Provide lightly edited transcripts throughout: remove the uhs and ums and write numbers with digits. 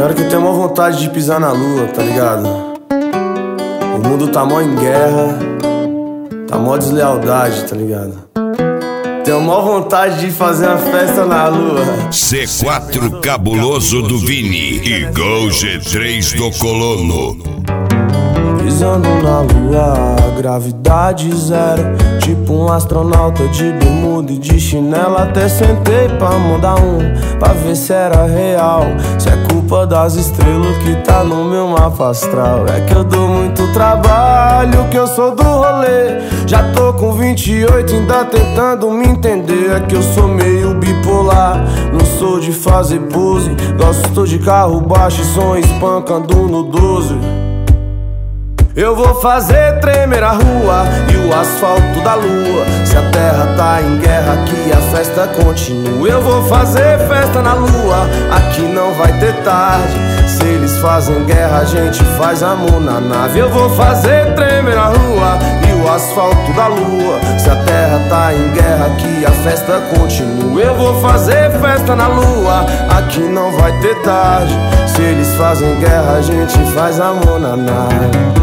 Tem hora que eu tenho uma vontade de pisar na lua, tá ligado? O mundo tá mó em guerra, tá mó deslealdade, tá ligado? Tenho mó vontade de fazer uma festa na lua. C4 cabuloso do Vini e Gol G3 do Colono. Pisando na lua, gravidade zero, tipo um astronauta de bermuda e de chinela. Até sentei pra mandar pra ver se era real, se é culpa das estrelas que tá no meu mapa astral. É que eu dou muito trabalho, que eu sou do rolê. Já tô com 28, ainda tentando me entender. É que eu sou meio bipolar, não sou de fazer pose. Gosto de carro baixo e som espancando no 12. Eu vou fazer tremer a rua e o asfalto da lua. Se a terra tá em guerra, aqui a festa continua. Eu vou fazer festa na lua, aqui não vai ter tarde. Se eles fazem guerra, a gente faz amor na nave. Eu vou fazer tremer a rua e o asfalto da lua. Se a terra tá em guerra, aqui a festa continua. Eu vou fazer festa na lua, aqui não vai ter tarde. Se eles fazem guerra, a gente faz amor na nave.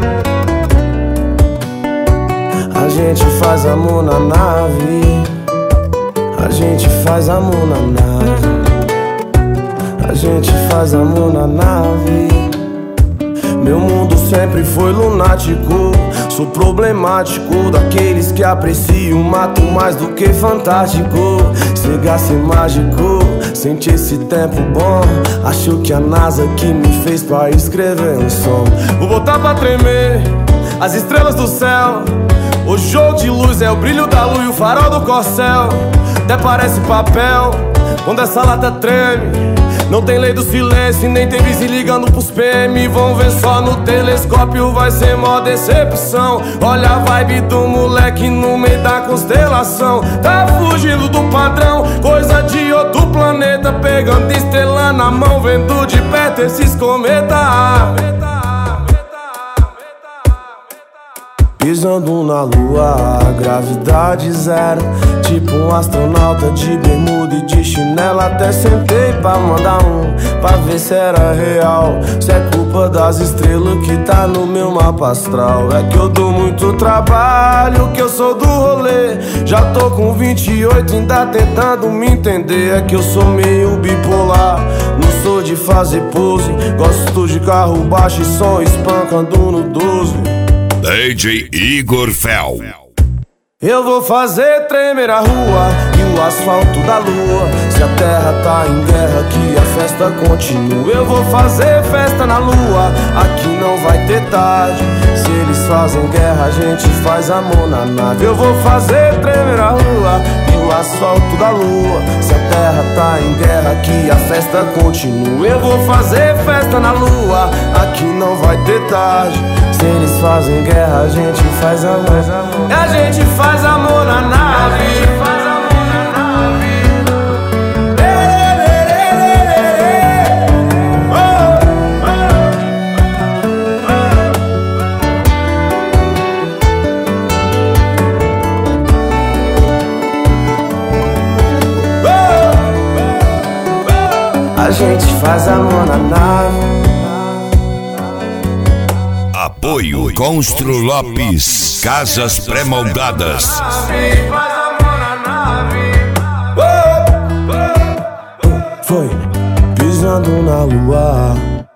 A gente faz amor na nave. A gente faz amor na nave. A gente faz amor na nave. Meu mundo sempre foi lunático. Sou problemático, daqueles que apreciam o mato mais do que fantástico. Chega a ser mágico, sente esse tempo bom. Acho que a NASA que me fez pra escrever um som. Vou botar pra tremer as estrelas do céu. O jogo de luz é o brilho da lua e o farol do corcel. Até parece papel quando essa lata treme. Não tem lei do silêncio, nem tem vizinho ligando pros PM. Vão ver só no telescópio, vai ser mó decepção. Olha a vibe do moleque no meio da constelação. Tá fugindo do padrão, coisa de outro planeta. Pegando estrela na mão, vendo de perto esses cometas. Pisando na lua, gravidade zero, tipo um astronauta de bermuda e de chinela. Até sentei pra mandar pra ver se era real, se é culpa das estrelas que tá no meu mapa astral. É que eu dou muito trabalho, que eu sou do rolê. Já tô com 28, ainda tentando me entender. É que eu sou meio bipolar, não sou de fazer pose. Gosto de carro baixo e som espancando no 12. DJ Igor Fel. Eu vou fazer tremer a rua e o asfalto da lua. Se a terra tá em guerra, aqui a festa continua. Eu vou fazer festa na lua, aqui não vai ter tarde. Se eles fazem guerra, a gente faz amor na nave. Eu vou fazer tremer a rua e o asfalto da lua. Se a terra tá em guerra, aqui a festa continua. Eu vou fazer festa na lua, aqui não vai ter tarde. Se eles fazem guerra, a gente faz amor. A gente faz amor na nave. A gente faz amor na nave. Apoio Constru Lopes, casas pré-moldadas. Foi pisando na lua.